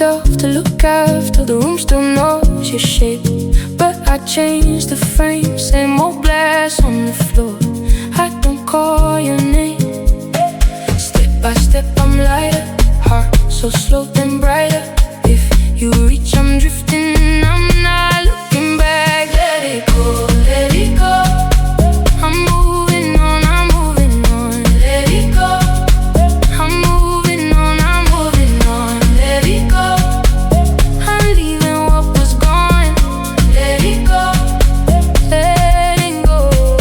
myself to look after the room still knows your shape. But I changed the frame, same old glass on the floor. I don't call your name. Step by step I'm lighter, heart so slow then brighter. If you reach I'm drifting, I'm not looking back. Let it go, let it go. I'm moving on, I'm moving on. Let it go. I'm moving on, I'm moving on. Let it go. I'm leaving what was gone. Let it go, letting go.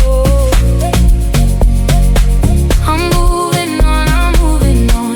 I'm moving on, I'm moving on.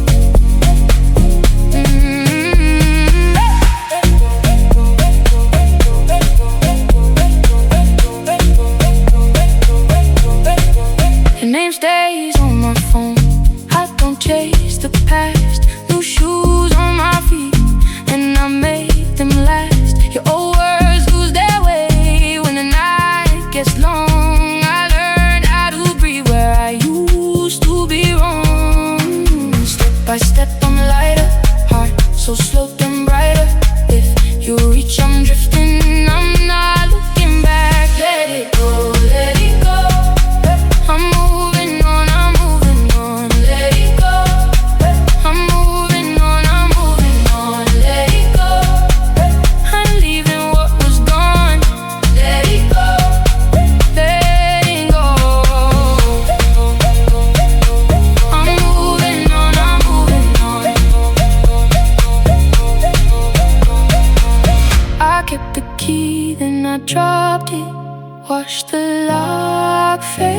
Your name stays on my phone. I don't chase the past. New shoes on my feet, and I make them last. Your old words lose their way when the night gets long. I learned how to breathe where I used to be wrong. Step by step I'm lighter, heart so slow then brighter. If you reach I'm drifting, I'm not looking back. Let it go, let it go. I'm moving on, I'm moving on. Let it go. I'm moving on, I'm moving on. Let it go. I'm leaving what was gone. Let it go, letting go. I'm moving on, I'm moving on. I kept the key, then I dropped it. Watched the lock fade.